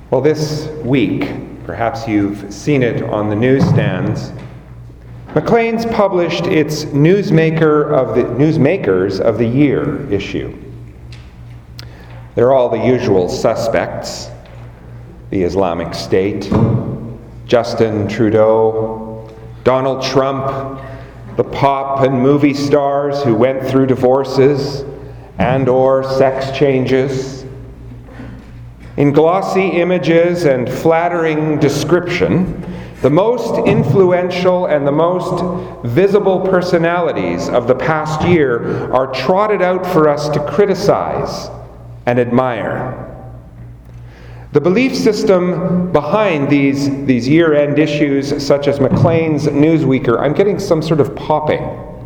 Well, this week, perhaps you've seen it on the newsstands, Maclean's published its Newsmakers of the Year issue. They're all the usual suspects: the Islamic State, Justin Trudeau, Donald Trump, the pop and movie stars who went through divorces and/or sex changes. In glossy images and flattering description, the most influential and the most visible personalities of the past year are trotted out for us to criticize and admire. The belief system behind these year-end issues, such as Maclean's Newsweeker, I'm getting some sort of popping.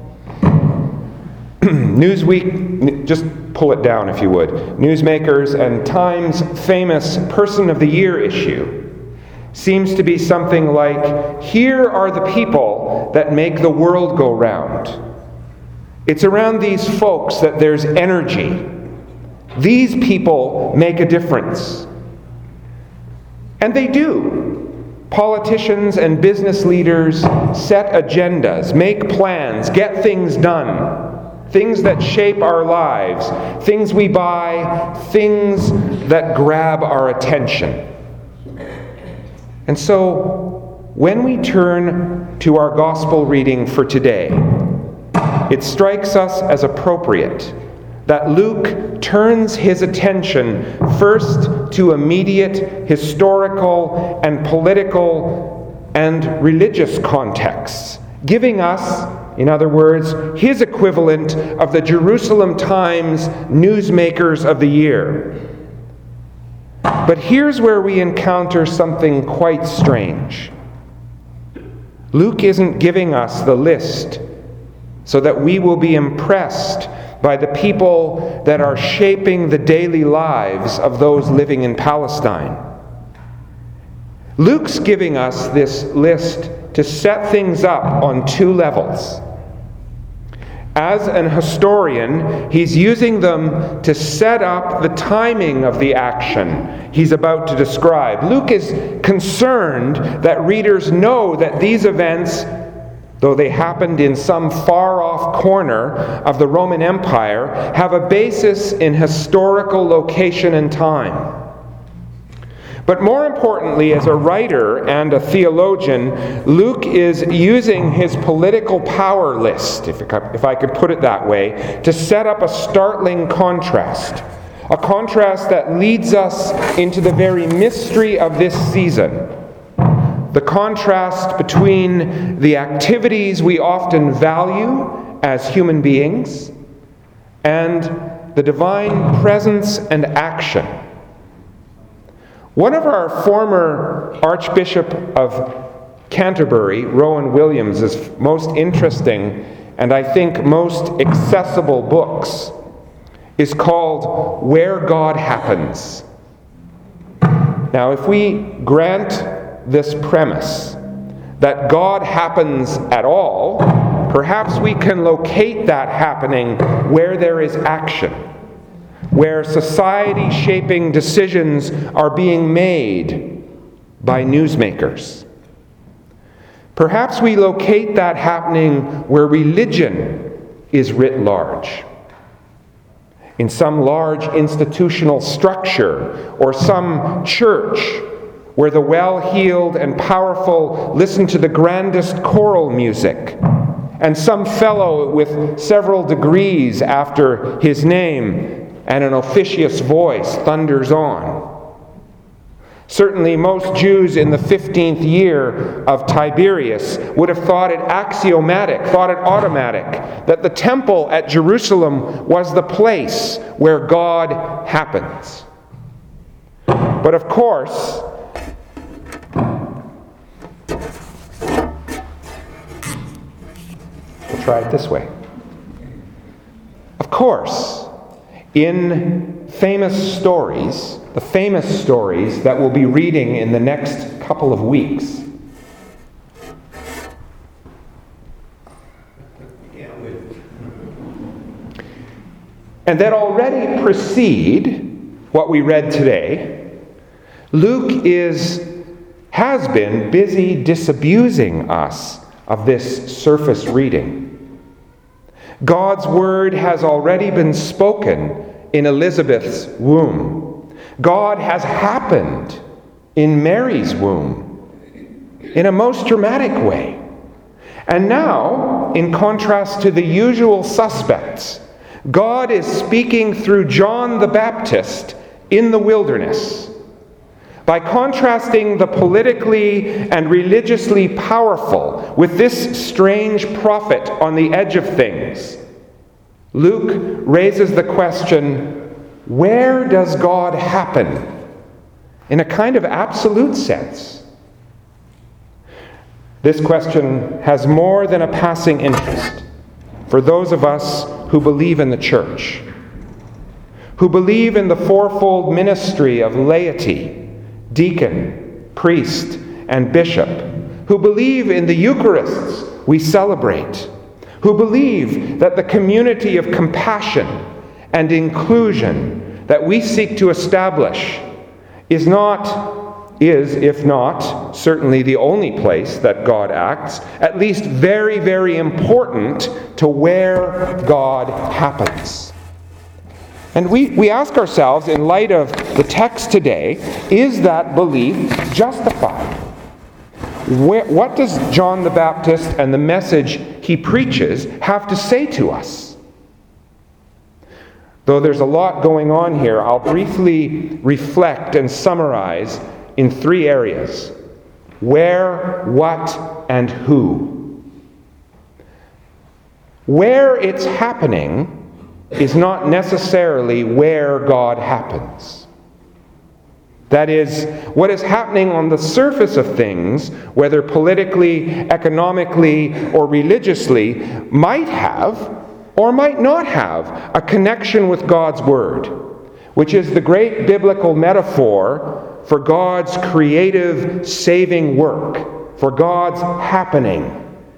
Newsweek, just pull it down if you would. Newsmakers and Time's famous Person of the Year issue seems to be something like, here are the people that make the world go round. It's around these folks that there's energy. These people make a difference. And they do. Politicians and business leaders set agendas, make plans, get things done. Things that shape our lives, things we buy, things that grab our attention. And so, when we turn to our gospel reading for today, it strikes us as appropriate that Luke turns his attention first to immediate historical and political and religious contexts, giving us, in other words, his equivalent of the Jerusalem Times Newsmakers of the Year. But here's where we encounter something quite strange. Luke isn't giving us the list so that we will be impressed by the people that are shaping the daily lives of those living in Palestine. Luke's giving us this list to set things up on two levels. As an historian, he's using them to set up the timing of the action he's about to describe. Luke is concerned that readers know that these events, though they happened in some far-off corner of the Roman Empire, have a basis in historical location and time. But more importantly, as a writer and a theologian, Luke is using his political power list, if I could put it that way, to set up a startling contrast. A contrast that leads us into the very mystery of this season. The contrast between the activities we often value as human beings and the divine presence and action. One of our former Archbishop of Canterbury, Rowan Williams' most interesting and I think most accessible books is called Where God Happens. Now, if we grant this premise that God happens at all, perhaps we can locate that happening where there is action, where society-shaping decisions are being made by newsmakers. Perhaps we locate that happening where religion is writ large, in some large institutional structure or some church where the well-heeled and powerful listen to the grandest choral music, and some fellow with several degrees after his name and an officious voice thunders on. Certainly most Jews in the 15th year of Tiberius would have thought it axiomatic, thought it automatic, that the temple at Jerusalem was the place where God happens. But of course, we'll try it this way. Of course, in famous stories, the famous stories that we'll be reading in the next couple of weeks, and that already precede what we read today, Luke has been busy disabusing us of this surface reading. God's word has already been spoken in Elizabeth's womb. God has happened in Mary's womb in a most dramatic way. And now, in contrast to the usual suspects, God is speaking through John the Baptist in the wilderness. By contrasting the politically and religiously powerful with this strange prophet on the edge of things, Luke raises the question, where does God happen? In a kind of absolute sense. This question has more than a passing interest for those of us who believe in the church, who believe in the fourfold ministry of laity, deacon, priest, and bishop, who believe in the Eucharists we celebrate, who believe that the community of compassion and inclusion that we seek to establish is, if not, certainly the only place that God acts, at least very, very important to where God happens. And we ask ourselves, in light of the text today, is that belief justified? What does John the Baptist and the message he preaches have to say to us? Though there's a lot going on here, I'll briefly reflect and summarize in 3 areas: where, what, and who. Where it's happening is not necessarily where God happens. That is, what is happening on the surface of things, whether politically, economically, or religiously, might have or might not have a connection with God's Word, which is the great biblical metaphor for God's creative, saving work, for God's happening.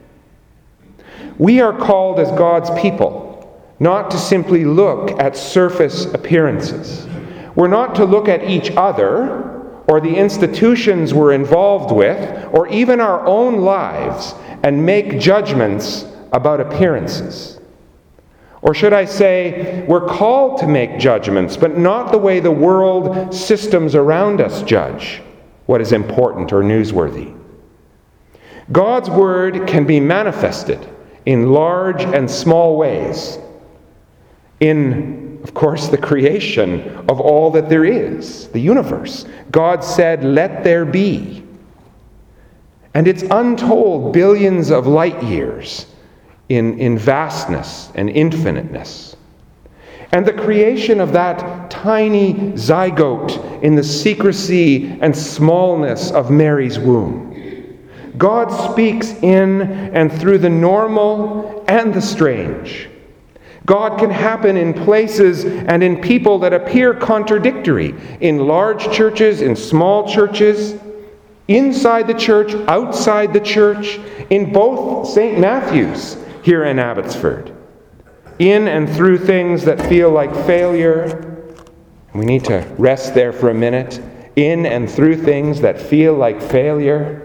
We are called as God's people not to simply look at surface appearances. We're not to look at each other or the institutions we're involved with or even our own lives and make judgments about appearances. Or should I say, we're called to make judgments, but not the way the world systems around us judge what is important or newsworthy. God's Word can be manifested in large and small ways. In, of course, the creation of all that there is, the universe. God said, "Let there be." And it's untold billions of light years in vastness and infiniteness. And the creation of that tiny zygote in the secrecy and smallness of Mary's womb. God speaks in and through the normal and the strange. God can happen in places and in people that appear contradictory, in large churches, in small churches, inside the church, outside the church, in both St. Matthew's here in Abbotsford, in and through things that feel like failure. We need to rest there for a minute. In and through things that feel like failure,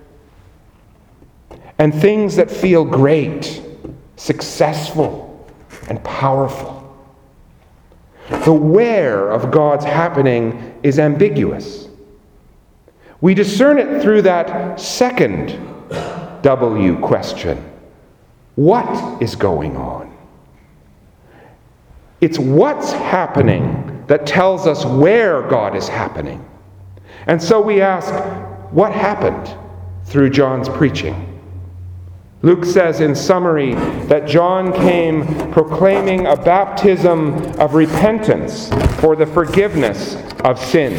and things that feel great, successful, and powerful. The where of God's happening is ambiguous. We discern it through that second W question. What is going on? It's what's happening that tells us where God is happening. And so we ask, what happened through John's preaching? Luke says in summary that John came proclaiming a baptism of repentance for the forgiveness of sin.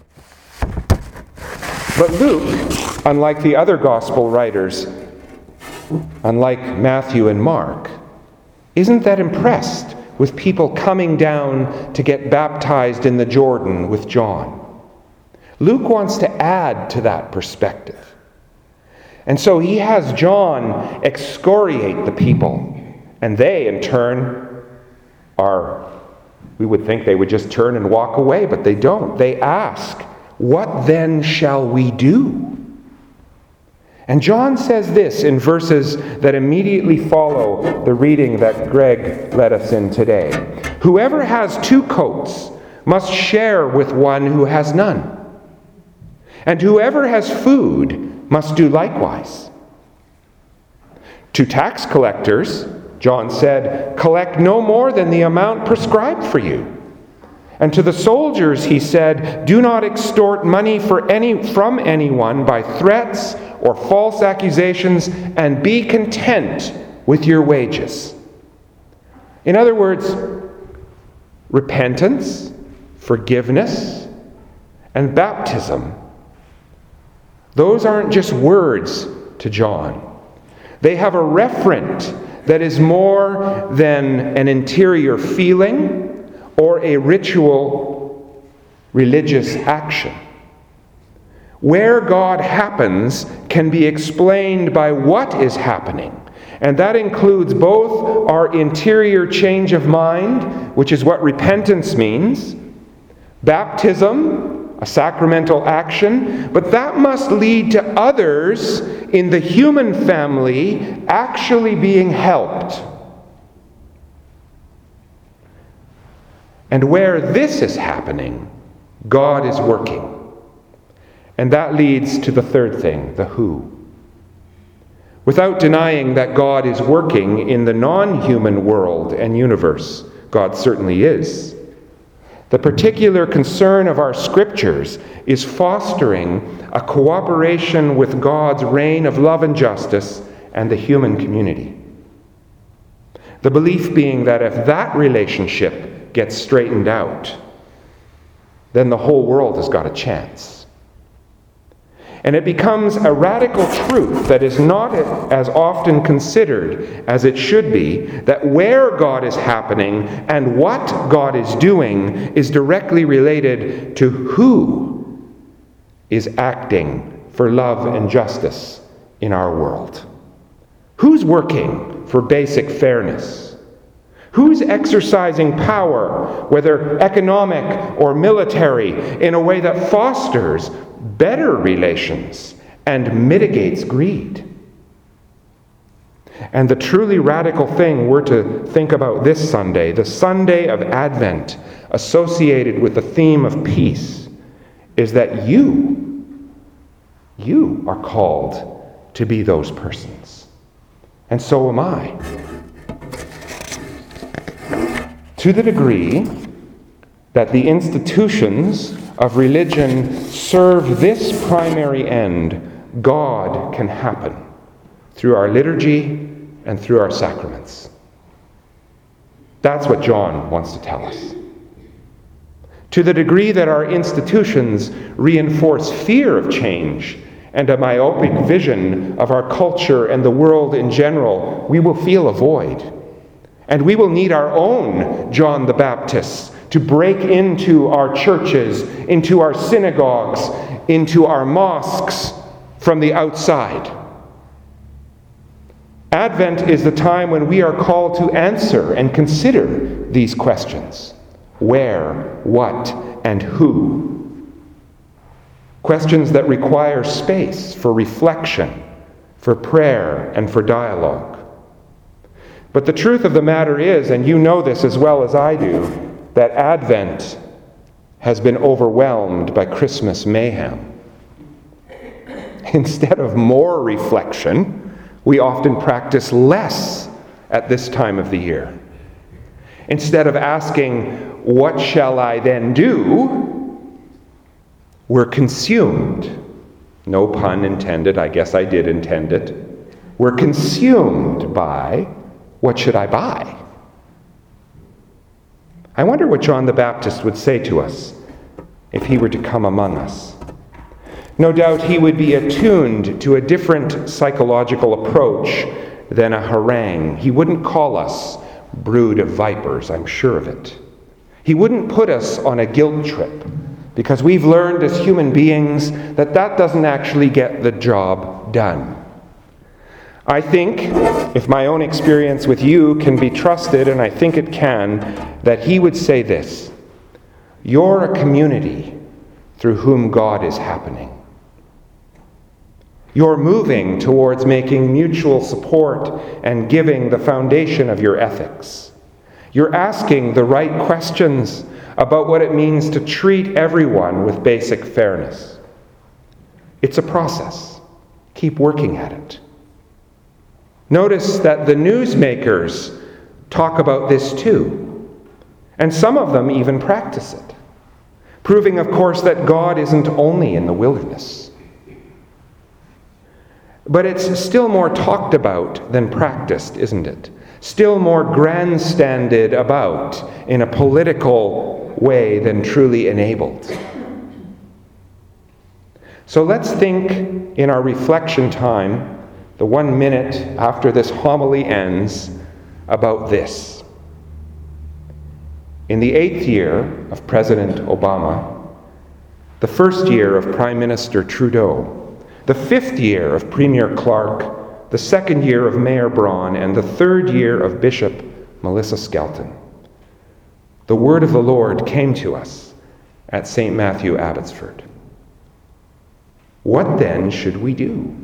But Luke, unlike the other gospel writers, unlike Matthew and Mark, isn't that impressed with people coming down to get baptized in the Jordan with John. Luke wants to add to that perspective. And so he has John excoriate the people. And they, in turn, we would think they would just turn and walk away, but they don't. They ask, what then shall we do? And John says this in verses that immediately follow the reading that Greg led us in today. Whoever has 2 coats must share with one who has none. And whoever has food must do likewise. To tax collectors, John said, collect no more than the amount prescribed for you. And to the soldiers he said, do not extort money from anyone by threats or false accusations, and be content with your wages. In other words, repentance, forgiveness, and baptism, those aren't just words to John. They have a referent that is more than an interior feeling or a ritual religious action. Where God happens can be explained by what is happening. And that includes both our interior change of mind, which is what repentance means, baptism, a sacramental action, but that must lead to others in the human family actually being helped. And where this is happening, God is working. And that leads to the third thing, the who. Without denying that God is working in the non-human world and universe, God certainly is. The particular concern of our scriptures is fostering a cooperation with God's reign of love and justice and the human community. The belief being that if that relationship gets straightened out, then the whole world has got a chance. And it becomes a radical truth that is not as often considered as it should be, that where God is happening and what God is doing is directly related to who is acting for love and justice in our world. Who's working for basic fairness? Who's exercising power, whether economic or military, in a way that fosters better relations and mitigates greed? And the truly radical thing we're to think about this Sunday, the Sunday of Advent, associated with the theme of peace, is that you are called to be those persons. And so am I. To the degree that the institutions of religion serve this primary end, God can happen through our liturgy and through our sacraments. That's what John wants to tell us. To the degree that our institutions reinforce fear of change and a myopic vision of our culture and the world in general, we will feel a void. And we will need our own John the Baptist to break into our churches, into our synagogues, into our mosques from the outside. Advent is the time when we are called to answer and consider these questions. Where, what, and who? Questions that require space for reflection, for prayer, and for dialogue. But the truth of the matter is, and you know this as well as I do, that Advent has been overwhelmed by Christmas mayhem. Instead of more reflection, we often practice less at this time of the year. Instead of asking, what shall I then do? We're consumed. No pun intended, I guess I did intend it. We're consumed by, what should I buy? I wonder what John the Baptist would say to us if he were to come among us. No doubt he would be attuned to a different psychological approach than a harangue. He wouldn't call us brood of vipers, I'm sure of it. He wouldn't put us on a guilt trip, because we've learned as human beings that doesn't actually get the job done. I think, if my own experience with you can be trusted, and I think it can, that he would say this: you're a community through whom God is happening. You're moving towards making mutual support and giving the foundation of your ethics. You're asking the right questions about what it means to treat everyone with basic fairness. It's a process. Keep working at it. Notice that the newsmakers talk about this too, and some of them even practice it, proving, of course, that God isn't only in the wilderness. But it's still more talked about than practiced, isn't it? Still more grandstanded about in a political way than truly enabled. So let's think in our reflection time, the 1 minute after this homily ends, about this. In the 8th year of President Obama, the 1st year of Prime Minister Trudeau, the 5th year of Premier Clark, the 2nd year of Mayor Braun, and the 3rd year of Bishop Melissa Skelton, the word of the Lord came to us at St. Matthew Abbotsford. What then should we do?